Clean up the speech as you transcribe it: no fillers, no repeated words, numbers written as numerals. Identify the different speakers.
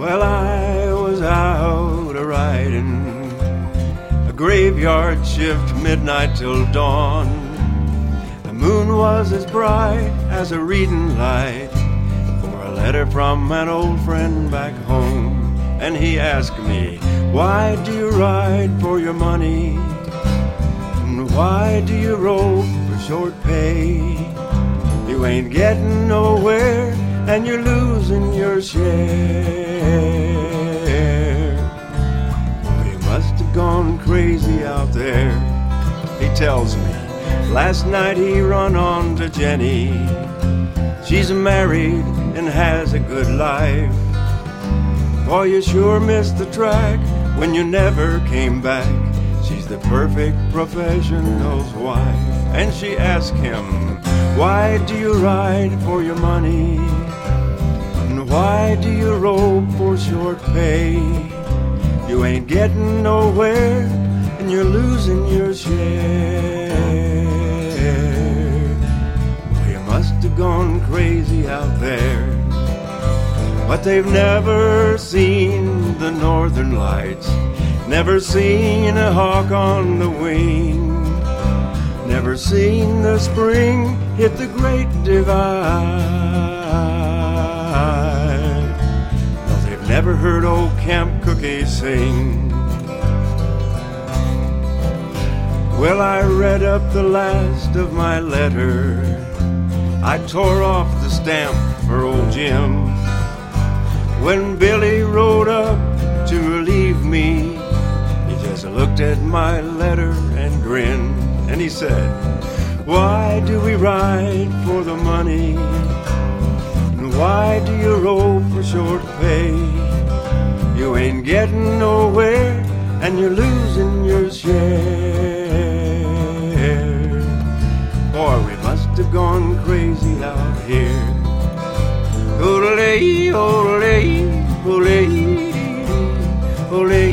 Speaker 1: Well, I was out a-riding, a graveyard shift, midnight till dawn. The moon was as bright as a reading light for a letter from an old friend back home. And he asked me, why do you ride for your money? And why do you rope for short pay? You ain't getting nowhere and you're losing your share. Well, you must have gone crazy out there. He tells me, last night he run on to Jenny. She's married and has a good life. Boy, you sure missed the track when you never came back. She's the perfect professional's wife. And she asked him, why do you ride for your money? And why do you rope for short pay? You ain't getting nowhere and you're losing your share. Well, you must have gone crazy out there. But they've never seen the northern lights, never seen a hawk on the wing, never seen the spring hit the great divide. No, they've never heard old Camp Cookie sing. Well, I read up the last of my letter. I tore off the stamp for old Jim. When Billy rode up to relieve me, he just looked at my letter and grinned. And he said, why do we ride for the money? And why do you rope for short pay? You ain't getting nowhere and you're losing your share. Boy, we must have gone crazy out here. Ole, ole, ole, ole.